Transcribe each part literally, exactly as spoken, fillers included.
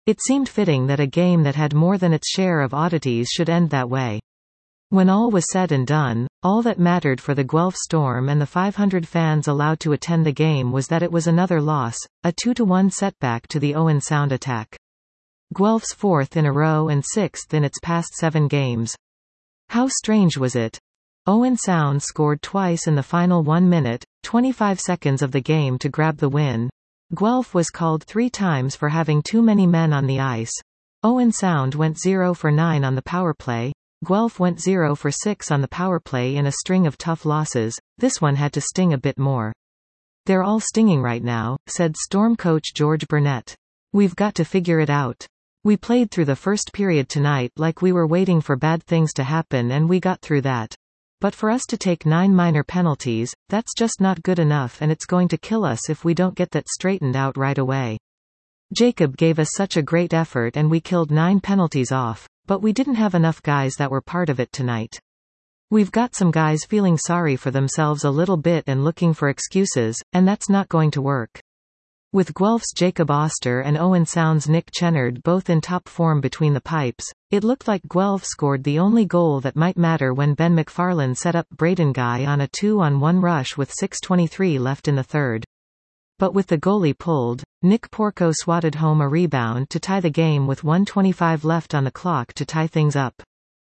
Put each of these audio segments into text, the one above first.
It seemed fitting that a game that had more than its share of oddities should end that way. When all was said and done, all that mattered for the Guelph Storm and the five hundred fans allowed to attend the game was that it was another loss, a two to one setback to the Owen Sound attack. Guelph's fourth in a row and sixth in its past seven games. How strange was it? Owen Sound scored twice in the final one minute, twenty-five seconds of the game to grab the win. Guelph was called three times for having too many men on the ice. Owen Sound went zero for nine on the power play. Guelph went zero for six on the power play in a string of tough losses. This one had to sting a bit more. They're all stinging right now, said Storm coach George Burnett. We've got to figure it out. We played through the first period tonight like we were waiting for bad things to happen, and we got through that. But for us to take nine minor penalties, that's just not good enough, and it's going to kill us if we don't get that straightened out right away. Jacob gave us such a great effort and we killed nine penalties off, but we didn't have enough guys that were part of it tonight. We've got some guys feeling sorry for themselves a little bit and looking for excuses, and that's not going to work. With Guelph's Jacob Oster and Owen Sound's Nick Chennard both in top form between the pipes, it looked like Guelph scored the only goal that might matter when Ben McFarlane set up Braden Guy on a two on one rush with six twenty-three left in the third. But with the goalie pulled, Nick Porco swatted home a rebound to tie the game with one twenty-five left on the clock to tie things up.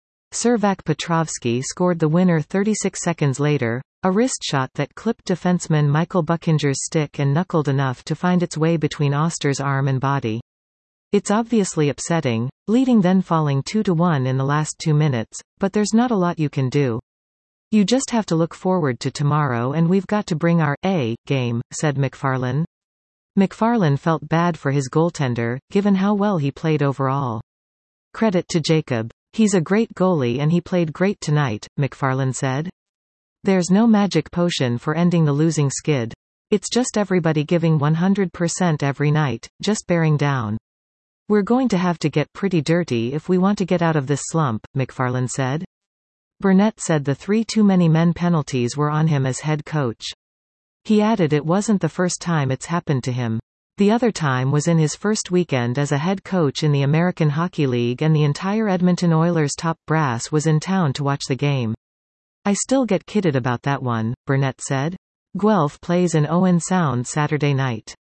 Servac Petrovsky scored the winner thirty-six seconds later, a wrist shot that clipped defenseman Michael Buckinger's stick and knuckled enough to find its way between Oster's arm and body. It's obviously upsetting, leading then falling two to one in the last two minutes, but there's not a lot you can do. You just have to look forward to tomorrow, and we've got to bring our A game, said McFarlane. McFarlane felt bad for his goaltender, given how well he played overall. Credit to Jacob. He's a great goalie and he played great tonight, McFarlane said. There's no magic potion for ending the losing skid. It's just everybody giving one hundred percent every night, just bearing down. We're going to have to get pretty dirty if we want to get out of this slump, McFarlane said. Burnett said the three too many men penalties were on him as head coach. He added it wasn't the first time it's happened to him. The other time was in his first weekend as a head coach in the American Hockey League, and the entire Edmonton Oilers top brass was in town to watch the game. I still get kidded about that one, Burnett said. Guelph plays in Owen Sound Saturday night.